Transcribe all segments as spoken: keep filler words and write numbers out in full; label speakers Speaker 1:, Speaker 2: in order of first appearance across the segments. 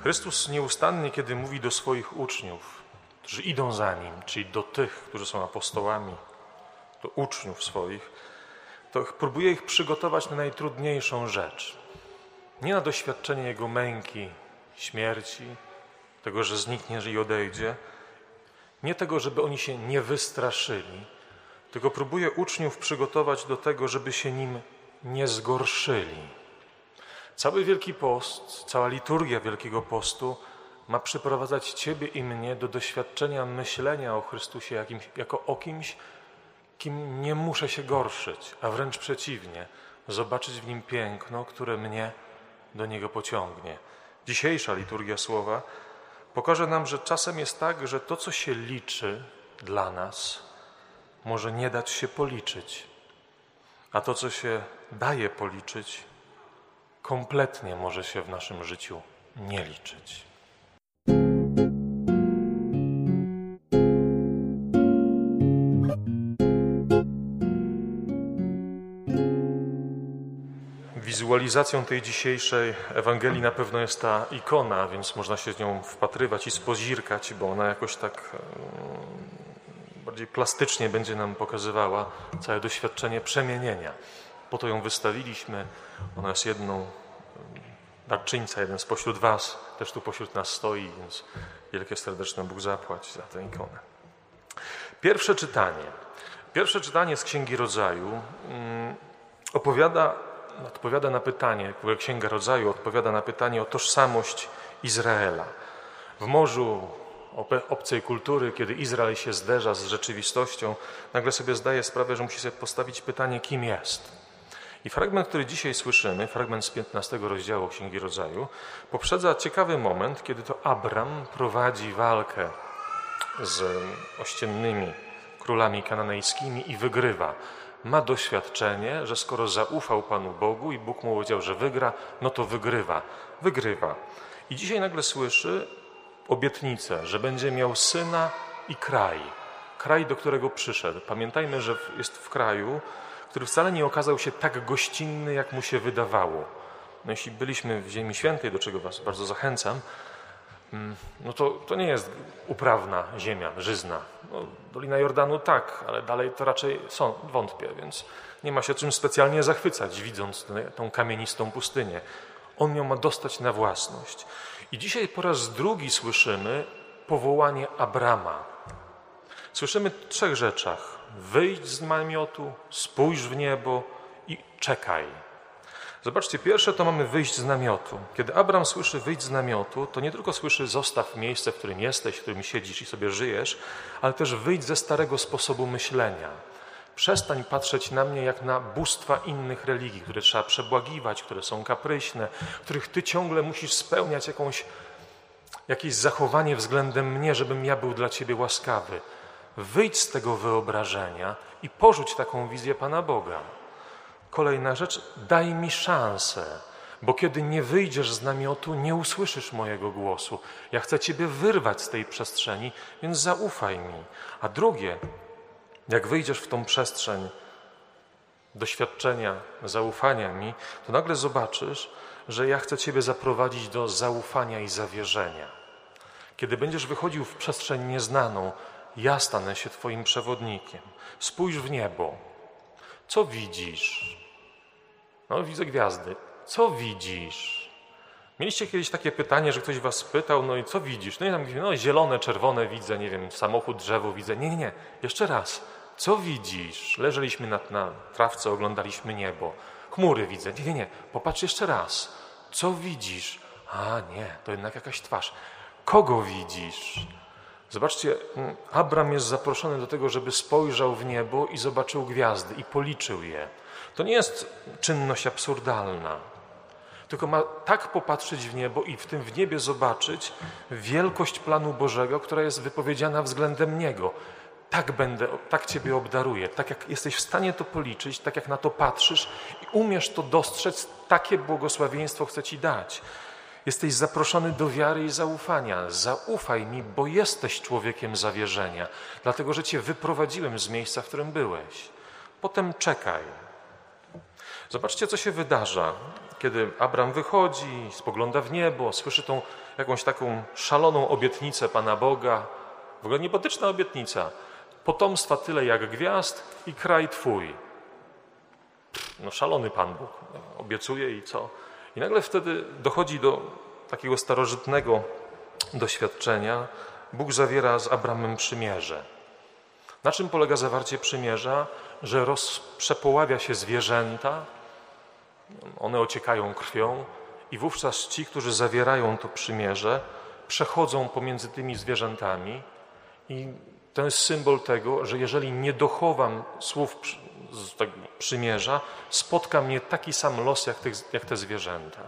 Speaker 1: Chrystus nieustannie, kiedy mówi do swoich uczniów, którzy idą za Nim, czyli do tych, którzy są apostołami, do uczniów swoich, to próbuje ich przygotować na najtrudniejszą rzecz. Nie na doświadczenie Jego męki, śmierci, tego, że zniknie i odejdzie, nie tego, żeby oni się nie wystraszyli, tylko próbuje uczniów przygotować do tego, żeby się Nim nie zgorszyli. Cały Wielki Post, cała liturgia Wielkiego Postu ma przyprowadzać Ciebie i mnie do doświadczenia myślenia o Chrystusie jakimś, jako o kimś, kim nie muszę się gorszyć, a wręcz przeciwnie, zobaczyć w Nim piękno, które mnie do Niego pociągnie. Dzisiejsza liturgia Słowa pokaże nam, że czasem jest tak, że to, co się liczy dla nas, może nie dać się policzyć, a to, co się daje policzyć, kompletnie może się w naszym życiu nie liczyć. Wizualizacją tej dzisiejszej Ewangelii na pewno jest ta ikona, więc można się z nią wpatrywać i spozirkać, bo ona jakoś tak bardziej plastycznie będzie nam pokazywała całe doświadczenie przemienienia. Po to ją wystawiliśmy. Ona jest jedną, darczyńca, jeden spośród was, też tu pośród nas stoi, więc wielkie serdeczne Bóg zapłać za tę ikonę. Pierwsze czytanie. Pierwsze czytanie z Księgi Rodzaju opowiada, odpowiada na pytanie, Księga Rodzaju odpowiada na pytanie o tożsamość Izraela. W morzu obcej kultury, kiedy Izrael się zderza z rzeczywistością, nagle sobie zdaje sprawę, że musi sobie postawić pytanie, kim jest. I fragment, który dzisiaj słyszymy, fragment z piętnastego rozdziału Księgi Rodzaju, poprzedza ciekawy moment, kiedy to Abram prowadzi walkę z ościennymi królami kananejskimi i wygrywa. Ma doświadczenie, że skoro zaufał Panu Bogu i Bóg mu powiedział, że wygra, no to wygrywa. Wygrywa. I dzisiaj nagle słyszy obietnicę, że będzie miał syna i kraj. Kraj, do którego przyszedł. Pamiętajmy, że jest w kraju, który wcale nie okazał się tak gościnny, jak mu się wydawało. No jeśli byliśmy w Ziemi Świętej, do czego was bardzo zachęcam, no to, to nie jest uprawna ziemia, żyzna. No, Dolina Jordanu tak, ale dalej to raczej są, wątpię, więc nie ma się czym specjalnie zachwycać, widząc tą kamienistą pustynię. On ją ma dostać na własność. I dzisiaj po raz drugi słyszymy powołanie Abrama. Słyszymy w trzech rzeczach. Wyjdź z namiotu, spójrz w niebo i czekaj. Zobaczcie, pierwsze to mamy wyjść z namiotu. Kiedy Abram słyszy wyjść z namiotu, to nie tylko słyszy zostaw miejsce, w którym jesteś, w którym siedzisz i sobie żyjesz, ale też wyjdź ze starego sposobu myślenia. Przestań patrzeć na mnie jak na bóstwa innych religii, które trzeba przebłagiwać, które są kapryśne, których ty ciągle musisz spełniać jakąś, jakieś zachowanie względem mnie, żebym ja był dla ciebie łaskawy. Wyjdź z tego wyobrażenia i porzuć taką wizję Pana Boga. Kolejna rzecz, daj mi szansę, bo kiedy nie wyjdziesz z namiotu, nie usłyszysz mojego głosu. Ja chcę ciebie wyrwać z tej przestrzeni, więc zaufaj mi. A drugie, jak wyjdziesz w tą przestrzeń doświadczenia, zaufania mi, to nagle zobaczysz, że ja chcę ciebie zaprowadzić do zaufania i zawierzenia. Kiedy będziesz wychodził w przestrzeń nieznaną, ja stanę się twoim przewodnikiem. Spójrz w niebo. Co widzisz? No, widzę gwiazdy. Co widzisz? Mieliście kiedyś takie pytanie, że ktoś was pytał, no i co widzisz? No i tam mówię, no zielone, czerwone widzę, nie wiem, samochód, drzewo widzę. Nie, nie, nie. Jeszcze raz. Co widzisz? Leżeliśmy na, na trawce, oglądaliśmy niebo. Chmury widzę. Nie, nie, nie. Popatrz jeszcze raz. Co widzisz? A nie, to jednak jakaś twarz. Kogo widzisz? Zobaczcie, Abram jest zaproszony do tego, żeby spojrzał w niebo i zobaczył gwiazdy i policzył je. To nie jest czynność absurdalna, tylko ma tak popatrzeć w niebo i w tym w niebie zobaczyć wielkość planu Bożego, która jest wypowiedziana względem Niego. Tak będę, tak Ciebie obdaruję, tak jak jesteś w stanie to policzyć, tak jak na to patrzysz i umiesz to dostrzec, takie błogosławieństwo chcę Ci dać. Jesteś zaproszony do wiary i zaufania. Zaufaj mi, bo jesteś człowiekiem zawierzenia, dlatego że Cię wyprowadziłem z miejsca, w którym byłeś. Potem czekaj. Zobaczcie, co się wydarza, kiedy Abram wychodzi, spogląda w niebo, słyszy tą jakąś taką szaloną obietnicę Pana Boga, w ogóle niebotyczna obietnica, potomstwa tyle jak gwiazd i kraj Twój. No szalony Pan Bóg obiecuje i co? I nagle wtedy dochodzi do takiego starożytnego doświadczenia. Bóg zawiera z Abramem przymierze. Na czym polega zawarcie przymierza? Że roz, przepoławia się zwierzęta, one ociekają krwią i wówczas ci, którzy zawierają to przymierze, przechodzą pomiędzy tymi zwierzętami i to jest symbol tego, że jeżeli nie dochowam słów z tego przymierza, spotka mnie taki sam los jak, tych, jak te zwierzęta.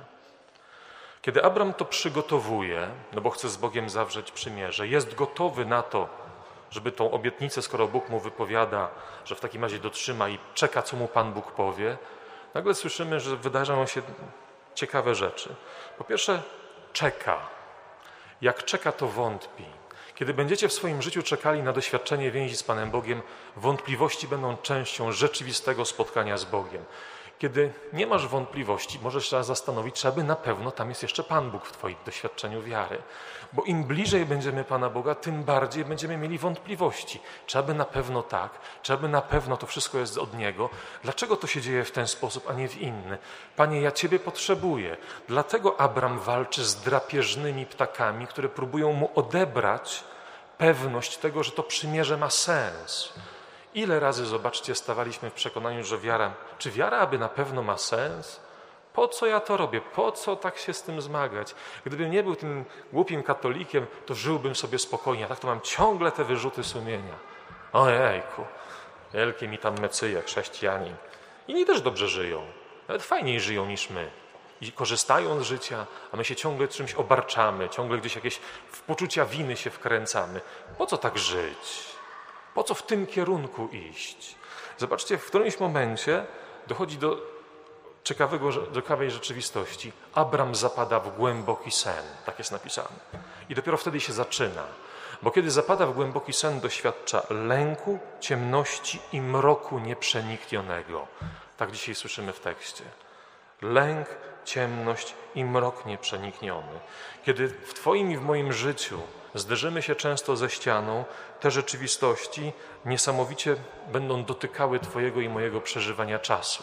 Speaker 1: Kiedy Abram to przygotowuje, no bo chce z Bogiem zawrzeć przymierze, jest gotowy na to, żeby tą obietnicę, skoro Bóg mu wypowiada, że w takim razie dotrzyma i czeka, co mu Pan Bóg powie, nagle słyszymy, że wydarzają się ciekawe rzeczy. Po pierwsze, czeka. Jak czeka, to wątpi. Kiedy będziecie w swoim życiu czekali na doświadczenie więzi z Panem Bogiem, wątpliwości będą częścią rzeczywistego spotkania z Bogiem. Kiedy nie masz wątpliwości, możesz się zastanowić, czy aby na pewno tam jest jeszcze Pan Bóg w Twoim doświadczeniu wiary. Bo im bliżej będziemy Pana Boga, tym bardziej będziemy mieli wątpliwości. Czy aby na pewno tak? Czy aby na pewno to wszystko jest od Niego? Dlaczego to się dzieje w ten sposób, a nie w inny? Panie, ja Ciebie potrzebuję. Dlatego Abram walczy z drapieżnymi ptakami, które próbują mu odebrać pewność tego, że to przymierze ma sens. Ile razy, zobaczcie, stawaliśmy w przekonaniu, że wiara, czy wiara aby na pewno ma sens? Po co ja to robię? Po co tak się z tym zmagać? Gdybym nie był tym głupim katolikiem, to żyłbym sobie spokojnie, a tak to mam ciągle te wyrzuty sumienia. Ojejku, wielkie mi tam mecyje, chrześcijanin. Inni też dobrze żyją, nawet fajniej żyją niż my. I korzystają z życia, a my się ciągle czymś obarczamy, ciągle gdzieś jakieś w poczucia winy się wkręcamy. Po co tak żyć? Po co w tym kierunku iść? Zobaczcie, w którymś momencie dochodzi do, ciekawego, do ciekawej rzeczywistości. Abram zapada w głęboki sen, tak jest napisane. I dopiero wtedy się zaczyna. Bo kiedy zapada w głęboki sen, doświadcza lęku, ciemności i mroku nieprzeniknionego. Tak dzisiaj słyszymy w tekście. Lęk, ciemność i mrok nieprzenikniony. Kiedy w Twoim i w moim życiu zderzymy się często ze ścianą, te rzeczywistości niesamowicie będą dotykały Twojego i mojego przeżywania czasu.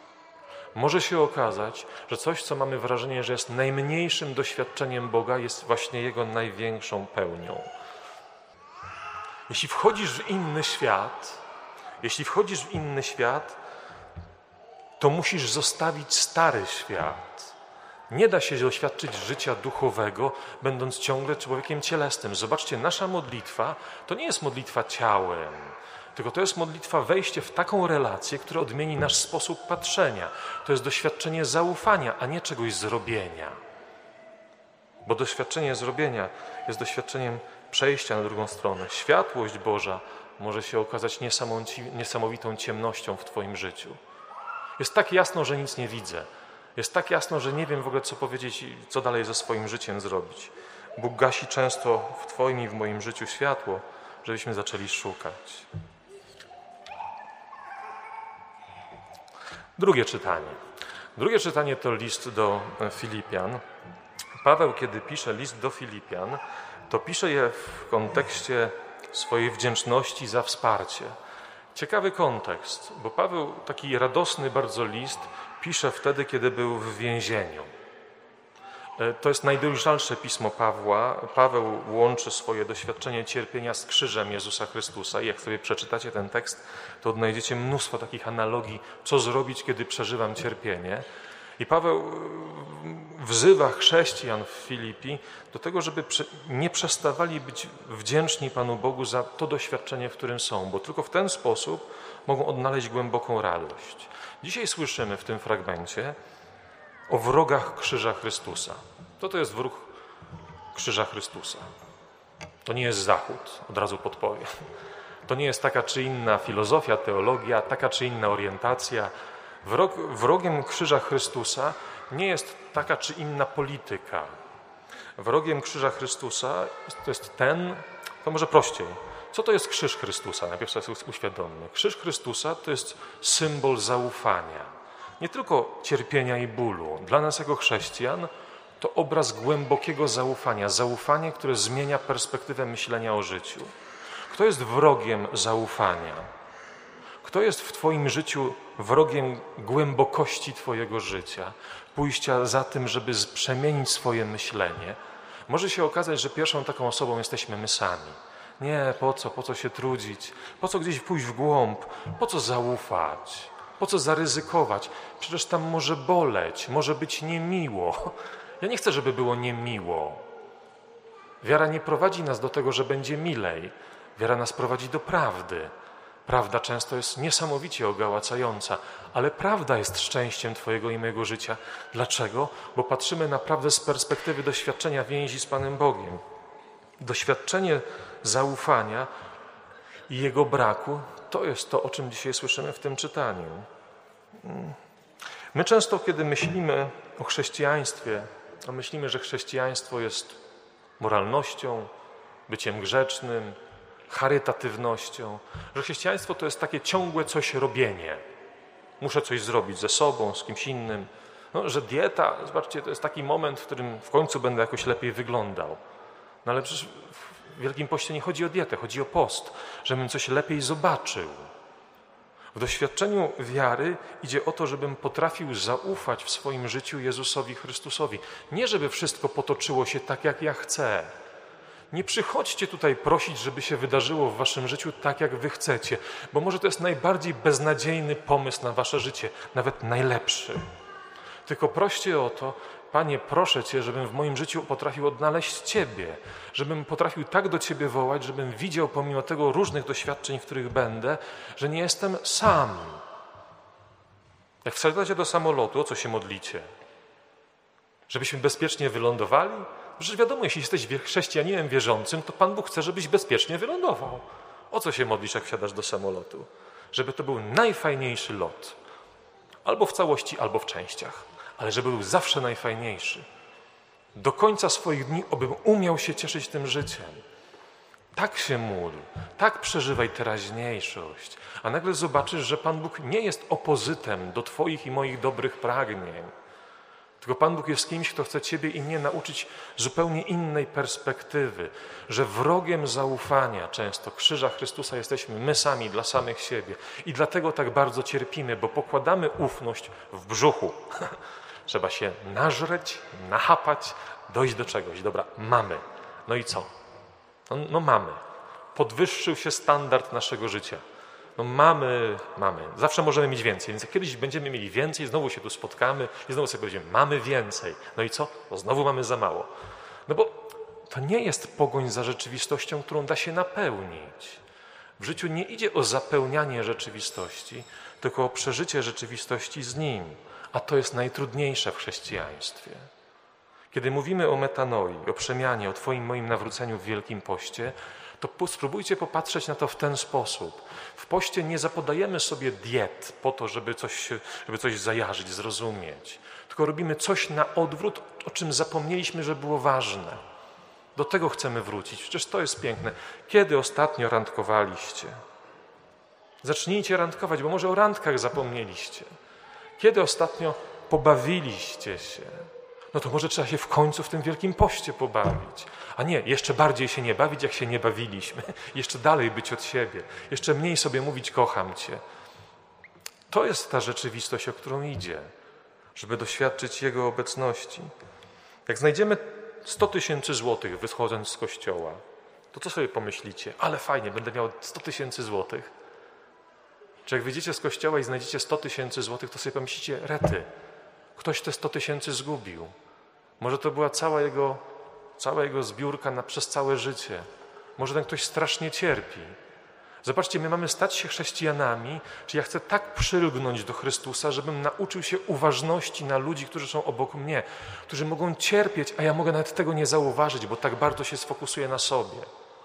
Speaker 1: Może się okazać, że coś, co mamy wrażenie, że jest najmniejszym doświadczeniem Boga, jest właśnie Jego największą pełnią. Jeśli wchodzisz w inny świat, jeśli wchodzisz w inny świat, to musisz zostawić stary świat. Nie da się doświadczyć życia duchowego, będąc ciągle człowiekiem cielesnym. Zobaczcie, nasza modlitwa to nie jest modlitwa ciałem, tylko to jest modlitwa wejście w taką relację, która odmieni nasz sposób patrzenia. To jest doświadczenie zaufania, a nie czegoś zrobienia. Bo doświadczenie zrobienia jest doświadczeniem przejścia na drugą stronę. Światłość Boża może się okazać niesamowitą ciemnością w Twoim życiu. Jest tak jasno, że nic nie widzę. Jest tak jasno, że nie wiem w ogóle, co powiedzieć i co dalej ze swoim życiem zrobić. Bóg gasi często w Twoim i w moim życiu światło, żebyśmy zaczęli szukać. Drugie czytanie. Drugie czytanie to list do Filipian. Paweł, kiedy pisze list do Filipian, to pisze je w kontekście swojej wdzięczności za wsparcie. Ciekawy kontekst, bo Paweł taki radosny bardzo list pisze wtedy, kiedy był w więzieniu. To jest najdojrzalsze pismo Pawła. Paweł łączy swoje doświadczenie cierpienia z krzyżem Jezusa Chrystusa. I jak sobie przeczytacie ten tekst, to odnajdziecie mnóstwo takich analogii, co zrobić, kiedy przeżywam cierpienie. I Paweł wzywa chrześcijan w Filipi do tego, żeby nie przestawali być wdzięczni Panu Bogu za to doświadczenie, w którym są, bo tylko w ten sposób mogą odnaleźć głęboką radość. Dzisiaj słyszymy w tym fragmencie o wrogach krzyża Chrystusa. Co to jest wróg krzyża Chrystusa? To nie jest Zachód, od razu podpowiem. To nie jest taka czy inna filozofia, teologia, taka czy inna orientacja. Wrog, wrogiem krzyża Chrystusa nie jest taka czy inna polityka. Wrogiem krzyża Chrystusa to jest ten, to może prościej. Co to jest krzyż Chrystusa? Najpierw sobie uświadommy. Krzyż Chrystusa to jest symbol zaufania. Nie tylko cierpienia i bólu. Dla nas jako chrześcijan to obraz głębokiego zaufania. Zaufanie, które zmienia perspektywę myślenia o życiu. Kto jest wrogiem zaufania? Kto jest w twoim życiu wrogiem głębokości twojego życia? Pójścia za tym, żeby przemienić swoje myślenie. Może się okazać, że pierwszą taką osobą jesteśmy my sami. Nie, po co? Po co się trudzić? Po co gdzieś pójść w głąb? Po co zaufać? Po co zaryzykować? Przecież tam może boleć, może być niemiło. Ja nie chcę, żeby było niemiło. Wiara nie prowadzi nas do tego, że będzie milej. Wiara nas prowadzi do prawdy. Prawda często jest niesamowicie ogałacająca, ale prawda jest szczęściem twojego i mojego życia. Dlaczego? Bo patrzymy na prawdę z perspektywy doświadczenia więzi z Panem Bogiem. Doświadczenie zaufania i jego braku to jest to, o czym dzisiaj słyszymy w tym czytaniu. My często, kiedy myślimy o chrześcijaństwie, to myślimy, że chrześcijaństwo jest moralnością, byciem grzecznym, charytatywnością, że chrześcijaństwo to jest takie ciągłe coś robienie. Muszę coś zrobić ze sobą, z kimś innym. No, że dieta, zobaczcie, to jest taki moment, w którym w końcu będę jakoś lepiej wyglądał. No ale przecież w Wielkim Poście nie chodzi o dietę, chodzi o post, żebym coś lepiej zobaczył. W doświadczeniu wiary idzie o to, żebym potrafił zaufać w swoim życiu Jezusowi Chrystusowi. Nie, żeby wszystko potoczyło się tak, jak ja chcę. Nie przychodźcie tutaj prosić, żeby się wydarzyło w waszym życiu tak, jak wy chcecie, bo może to jest najbardziej beznadziejny pomysł na wasze życie, nawet najlepszy. Tylko proście o to, Panie, proszę Cię, żebym w moim życiu potrafił odnaleźć Ciebie, żebym potrafił tak do Ciebie wołać, żebym widział pomimo tego różnych doświadczeń, w których będę, że nie jestem sam. Jak wsiadacie do samolotu, o co się modlicie? Żebyśmy bezpiecznie wylądowali? Przecież wiadomo, jeśli jesteś chrześcijaninem wierzącym, to Pan Bóg chce, żebyś bezpiecznie wylądował. O co się modlisz, jak wsiadasz do samolotu? Żeby to był najfajniejszy lot. Albo w całości, albo w częściach. Ale żeby był zawsze najfajniejszy. Do końca swoich dni, obym umiał się cieszyć tym życiem. Tak się módl, tak przeżywaj teraźniejszość. A nagle zobaczysz, że Pan Bóg nie jest opozytem do twoich i moich dobrych pragnień. Tylko Pan Bóg jest kimś, kto chce ciebie i mnie nauczyć zupełnie innej perspektywy, że wrogiem zaufania często krzyża Chrystusa jesteśmy my sami dla samych siebie. I dlatego tak bardzo cierpimy, bo pokładamy ufność w brzuchu. Trzeba się nażreć, nachapać, dojść do czegoś. Dobra, mamy. No i co? No, no mamy. Podwyższył się standard naszego życia. No mamy, mamy. Zawsze możemy mieć więcej, więc jak kiedyś będziemy mieli więcej, znowu się tu spotkamy i znowu sobie powiemy, mamy więcej. No i co? No znowu mamy za mało. No bo to nie jest pogoń za rzeczywistością, którą da się napełnić. W życiu nie idzie o zapełnianie rzeczywistości, tylko o przeżycie rzeczywistości z Nim. A to jest najtrudniejsze w chrześcijaństwie. Kiedy mówimy o metanoi, o przemianie, o Twoim, moim nawróceniu w Wielkim Poście, to spróbujcie popatrzeć na to w ten sposób. W poście nie zapodajemy sobie diet po to, żeby coś, żeby coś zajarzyć, zrozumieć. Tylko robimy coś na odwrót, o czym zapomnieliśmy, że było ważne. Do tego chcemy wrócić. Przecież to jest piękne. Kiedy ostatnio randkowaliście? Zacznijcie randkować, bo może o randkach zapomnieliście. Kiedy ostatnio pobawiliście się? No to może trzeba się w końcu w tym Wielkim Poście pobawić. A nie, jeszcze bardziej się nie bawić, jak się nie bawiliśmy. Jeszcze dalej być od siebie. Jeszcze mniej sobie mówić kocham Cię. To jest ta rzeczywistość, o którą idzie, żeby doświadczyć Jego obecności. Jak znajdziemy sto tysięcy złotych wychodząc z kościoła, to co sobie pomyślicie? Ale fajnie, będę miał sto tysięcy złotych. Czy jak wyjdziecie z kościoła i znajdziecie sto tysięcy złotych, to sobie pomyślicie, rety, ktoś te sto tysięcy zgubił. Może to była cała jego, cała jego zbiórka na, przez całe życie. Może ten ktoś strasznie cierpi. Zobaczcie, my mamy stać się chrześcijanami, czy ja chcę tak przylgnąć do Chrystusa, żebym nauczył się uważności na ludzi, którzy są obok mnie, którzy mogą cierpieć, a ja mogę nawet tego nie zauważyć, bo tak bardzo się sfokusuję na sobie.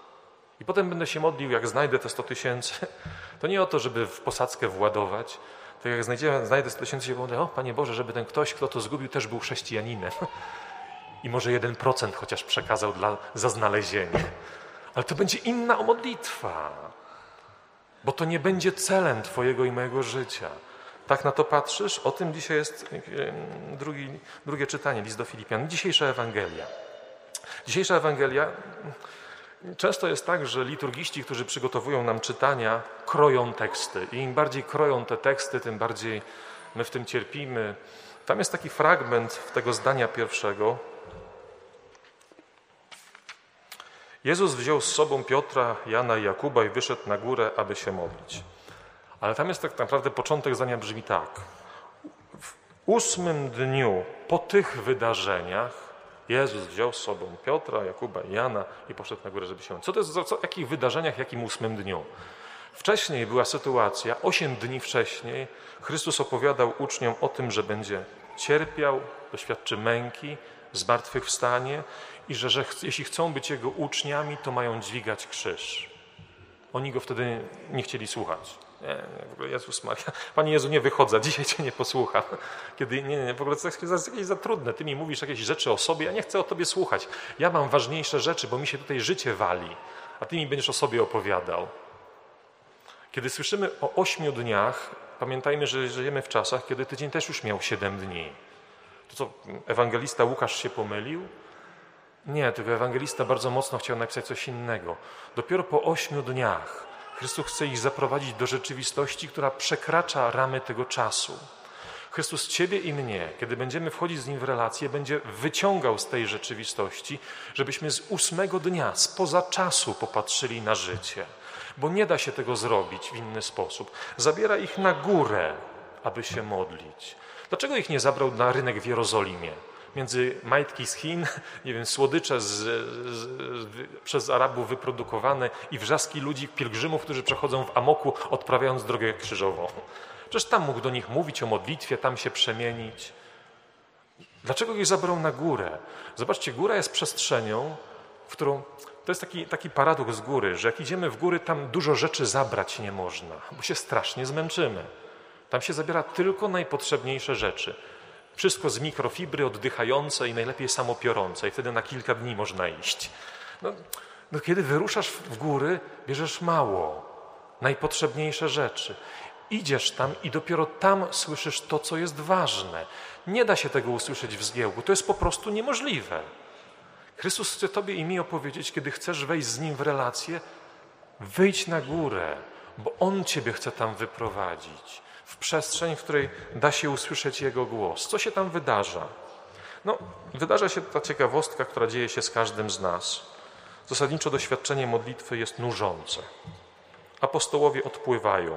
Speaker 1: I potem będę się modlił, jak znajdę te sto tysięcy, to nie o to, żeby w posadzkę władować, to jak znajdę, znajdę sto tysięcy, się pomodlę, o Panie Boże, żeby ten ktoś, kto to zgubił, też był chrześcijaninem. I może jeden procent chociaż przekazał dla, za znalezienie. Ale to będzie inna modlitwa, bo to nie będzie celem Twojego i mojego życia. Ta Tak na to patrzysz? O tym dzisiaj jest drugi, drugie czytanie, list do Filipian. Dzisiejsza Ewangelia. Dzisiejsza Ewangelia, często jest tak, że liturgiści, którzy przygotowują nam czytania, kroją teksty. I im bardziej kroją te teksty, tym bardziej my w tym cierpimy. Tam jest taki fragment tego zdania pierwszego. Jezus wziął z sobą Piotra, Jana i Jakuba i wyszedł na górę, aby się modlić. Ale tam jest tak naprawdę początek zdania brzmi tak. W ósmym dniu po tych wydarzeniach Jezus wziął z sobą Piotra, Jakuba i Jana i poszedł na górę, żeby się modlić. Co to jest, o jakich wydarzeniach, jakim ósmym dniu? Wcześniej była sytuacja, osiem dni wcześniej Chrystus opowiadał uczniom o tym, że będzie cierpiał, doświadczy męki, zmartwychwstanie i że, że ch- jeśli chcą być Jego uczniami, to mają dźwigać krzyż. Oni Go wtedy nie chcieli słuchać. Nie, nie, w ogóle Jezus Maria, Panie Jezu, nie wychodzę, dzisiaj Cię nie posłucham. Kiedy, nie, nie, w ogóle to jest jakieś, jakieś za trudne. Ty mi mówisz jakieś rzeczy o sobie, ja nie chcę o Tobie słuchać. Ja mam ważniejsze rzeczy, bo mi się tutaj życie wali, a Ty mi będziesz o sobie opowiadał. Kiedy słyszymy o ośmiu dniach, pamiętajmy, że żyjemy w czasach, kiedy tydzień też już miał siedem dni. To co, ewangelista Łukasz się pomylił? Nie, tylko ewangelista bardzo mocno chciał napisać coś innego. Dopiero po ośmiu dniach Chrystus chce ich zaprowadzić do rzeczywistości, która przekracza ramy tego czasu. Chrystus Ciebie i mnie, kiedy będziemy wchodzić z Nim w relację, będzie wyciągał z tej rzeczywistości, żebyśmy z ósmego dnia, spoza czasu popatrzyli na życie. Bo nie da się tego zrobić w inny sposób. Zabiera ich na górę, aby się modlić. Dlaczego ich nie zabrał na rynek w Jerozolimie? Między majtki z Chin, nie wiem, słodycze z, z, z, przez Arabów wyprodukowane i wrzaski ludzi, pielgrzymów, którzy przechodzą w amoku, odprawiając drogę krzyżową. Przecież tam mógł do nich mówić o modlitwie, tam się przemienić. Dlaczego ich zabrał na górę? Zobaczcie, góra jest przestrzenią, w którą... To jest taki, taki paradoks góry, że jak idziemy w góry, tam dużo rzeczy zabrać nie można, bo się strasznie zmęczymy. Tam się zabiera tylko najpotrzebniejsze rzeczy. Wszystko z mikrofibry, oddychające i najlepiej samopiorące. I wtedy na kilka dni można iść. No, no kiedy wyruszasz w góry, bierzesz mało. Najpotrzebniejsze rzeczy. Idziesz tam i dopiero tam słyszysz to, co jest ważne. Nie da się tego usłyszeć w zgiełku. To jest po prostu niemożliwe. Chrystus chce Tobie i mi opowiedzieć, kiedy chcesz wejść z Nim w relację, wyjdź na górę, bo On Ciebie chce tam wyprowadzić. W przestrzeń, w której da się usłyszeć Jego głos. Co się tam wydarza? No, wydarza się ta ciekawostka, która dzieje się z każdym z nas. Zasadniczo doświadczenie modlitwy jest nużące. Apostołowie odpływają.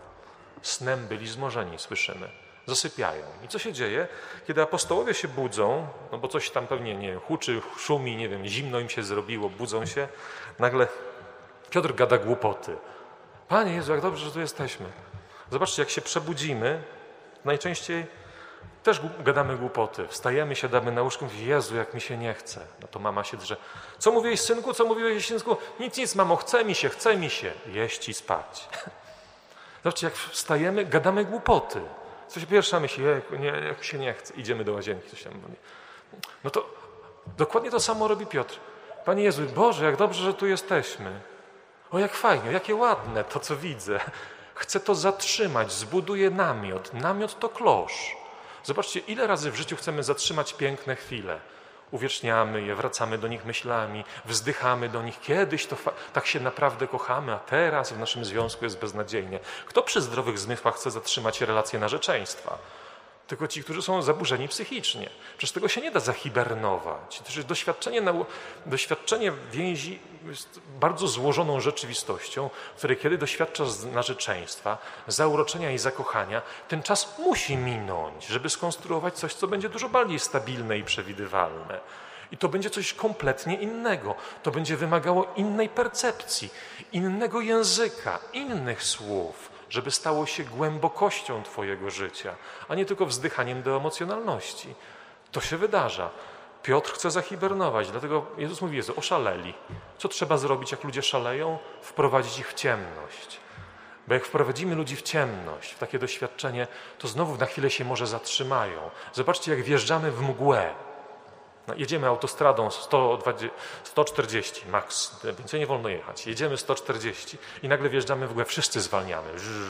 Speaker 1: Snem byli zmorzeni, słyszymy. Zasypiają. I co się dzieje? Kiedy apostołowie się budzą, no bo coś tam pewnie, nie wiem, huczy, szumi, nie wiem, zimno im się zrobiło, budzą się, nagle Piotr gada głupoty. Panie Jezu, jak dobrze, że tu jesteśmy. Zobaczcie, jak się przebudzimy, najczęściej też gadamy głupoty. Wstajemy, siadamy na łóżku, mówimy, Jezu, jak mi się nie chce. No to mama się drze. Co mówiłeś, synku? Co mówiłeś, synku? Nic, nic, mamo, chce mi się, chce mi się. Jeść i spać. Zobaczcie, jak wstajemy, gadamy głupoty. Coś pierwsza myśli, nie, jak mi się nie chce. Idziemy do łazienki. Coś tam mówi. No to dokładnie to samo robi Piotr. Panie Jezu, Boże, jak dobrze, że tu jesteśmy. O, jak fajnie, jakie ładne to, co widzę. Chcę to zatrzymać, zbuduję namiot. Namiot to klosz. Zobaczcie, ile razy w życiu chcemy zatrzymać piękne chwile. Uwieczniamy je, wracamy do nich myślami, wzdychamy do nich. Kiedyś to tak się naprawdę kochamy, a teraz w naszym związku jest beznadziejnie. Kto przy zdrowych zmysłach chce zatrzymać relacje narzeczeństwa? Tylko ci, którzy są zaburzeni psychicznie. Przecież tego się nie da zahibernować. Przecież doświadczenie, doświadczenie więzi jest bardzo złożoną rzeczywistością, w której kiedy doświadczasz narzeczeństwa, zauroczenia i zakochania, ten czas musi minąć, żeby skonstruować coś, co będzie dużo bardziej stabilne i przewidywalne. I to będzie coś kompletnie innego. To będzie wymagało innej percepcji, innego języka, innych słów, żeby stało się głębokością Twojego życia, a nie tylko wzdychaniem do emocjonalności. To się wydarza. Piotr chce zahibernować, dlatego Jezus mówi, Jezu, oszaleli. Co trzeba zrobić, jak ludzie szaleją? Wprowadzić ich w ciemność. Bo jak wprowadzimy ludzi w ciemność, w takie doświadczenie, to znowu na chwilę się może zatrzymają. Zobaczcie, jak wjeżdżamy w mgłę. No, jedziemy autostradą sto dwadzieścia, sto czterdzieści max, więcej nie wolno jechać. Jedziemy sto czterdzieści i nagle wjeżdżamy w ogóle, wszyscy zwalniamy.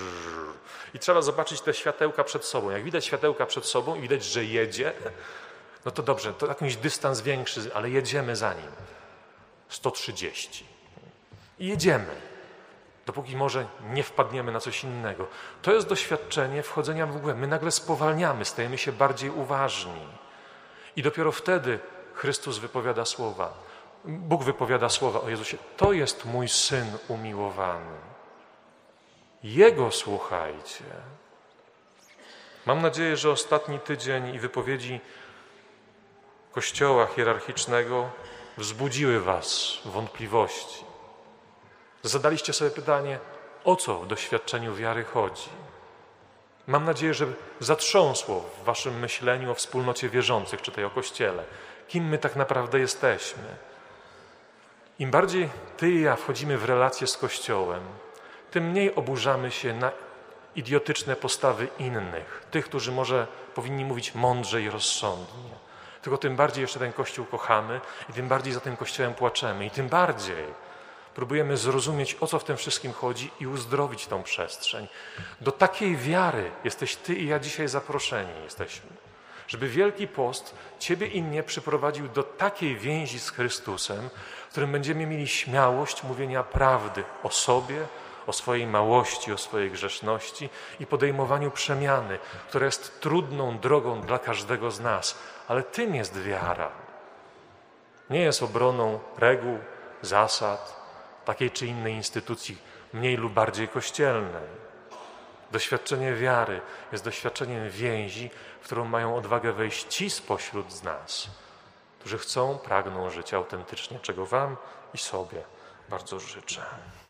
Speaker 1: I trzeba zobaczyć te światełka przed sobą. Jak widać światełka przed sobą i widać, że jedzie, no to dobrze, to jakiś dystans większy, ale jedziemy za nim. sto trzydzieści. I jedziemy, dopóki może nie wpadniemy na coś innego. To jest doświadczenie wchodzenia w ogóle. My nagle spowalniamy, stajemy się bardziej uważni. I dopiero wtedy Chrystus wypowiada słowa. Bóg wypowiada słowa o Jezusie. To jest mój Syn umiłowany. Jego słuchajcie. Mam nadzieję, że ostatni tydzień i wypowiedzi Kościoła hierarchicznego wzbudziły was wątpliwości. Zadaliście sobie pytanie, o co w doświadczeniu wiary chodzi. Mam nadzieję, że zatrząsło w waszym myśleniu o wspólnocie wierzących, czy tej o Kościele. Kim my tak naprawdę jesteśmy. Im bardziej ty i ja wchodzimy w relacje z Kościołem, tym mniej oburzamy się na idiotyczne postawy innych, tych, którzy może powinni mówić mądrze i rozsądnie. Tylko tym bardziej jeszcze ten Kościół kochamy i tym bardziej za tym Kościołem płaczemy i tym bardziej próbujemy zrozumieć, o co w tym wszystkim chodzi i uzdrowić tą przestrzeń. Do takiej wiary jesteś ty i ja dzisiaj zaproszeni jesteśmy, żeby Wielki Post ciebie i mnie przyprowadził do takiej więzi z Chrystusem, w którym będziemy mieli śmiałość mówienia prawdy o sobie, o swojej małości, o swojej grzeszności i podejmowaniu przemiany, która jest trudną drogą dla każdego z nas, ale tym jest wiara. Nie jest obroną reguł, zasad, takiej czy innej instytucji, mniej lub bardziej kościelnej. Doświadczenie wiary jest doświadczeniem więzi, w którą mają odwagę wejść ci spośród z nas, którzy chcą, pragną żyć autentycznie, czego wam i sobie bardzo życzę.